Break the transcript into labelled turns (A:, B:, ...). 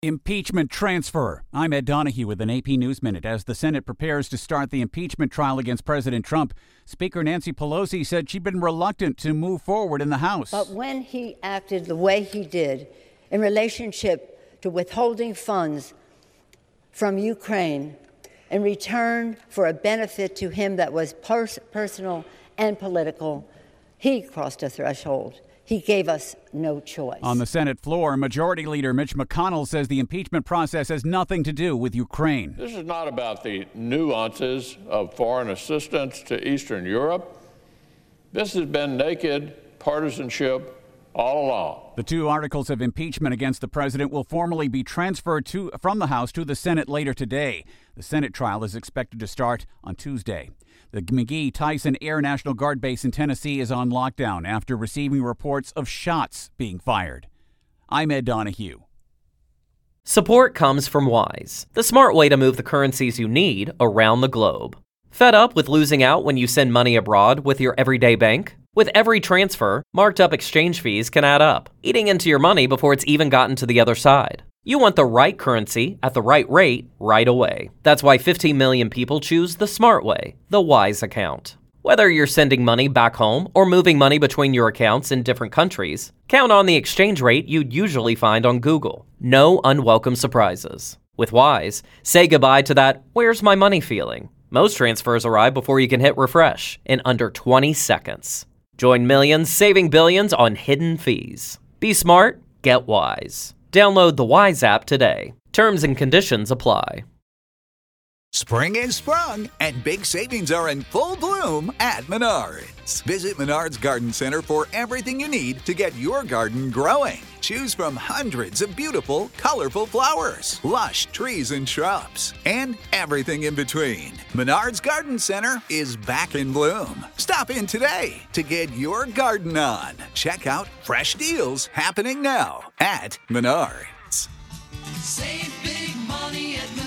A: Impeachment transfer. I'm Ed Donahue with an AP News Minute. As the Senate prepares to start the impeachment trial against President Trump, Speaker Nancy Pelosi said she'd been reluctant to move forward in the House.
B: But when he acted the way he did in relationship to withholding funds from Ukraine in return for a benefit to him that was personal and political, he crossed a threshold. He gave us no choice.
A: On the Senate floor, Majority Leader Mitch McConnell says the impeachment process has nothing to do with Ukraine.
C: This is not about the nuances of foreign assistance to Eastern Europe. This has been naked partisanship all along.
A: The two articles of impeachment against the president will formally be transferred from the House to the Senate later today. The Senate trial is expected to start on Tuesday. The McGee-Tyson Air National Guard base in Tennessee is on lockdown after receiving reports of shots being fired. I'm Ed Donahue.
D: Support comes from Wise, the smart way to move the currencies you need around the globe. Fed up with losing out when you send money abroad with your everyday bank? With every transfer, marked up exchange fees can add up, eating into your money before it's even gotten to the other side. You want the right currency at the right rate right away. That's why 15 million people choose the smart way, the Wise account. Whether you're sending money back home or moving money between your accounts in different countries, count on the exchange rate you'd usually find on Google. No unwelcome surprises. With Wise, say goodbye to that "where's my money" feeling. Most transfers arrive before you can hit refresh in under 20 seconds. Join millions saving billions on hidden fees. Be smart, get Wise. Download the Wise app today. Terms and conditions apply.
E: Spring is sprung, and big savings are in full bloom at Menards. Visit Menards Garden Center for everything you need to get your garden growing. Choose from hundreds of beautiful, colorful flowers, lush trees and shrubs, and everything in between. Menards Garden Center is back in bloom. Stop in today to get your garden on. Check out fresh deals happening now at Menards.
F: Save big money at Menards.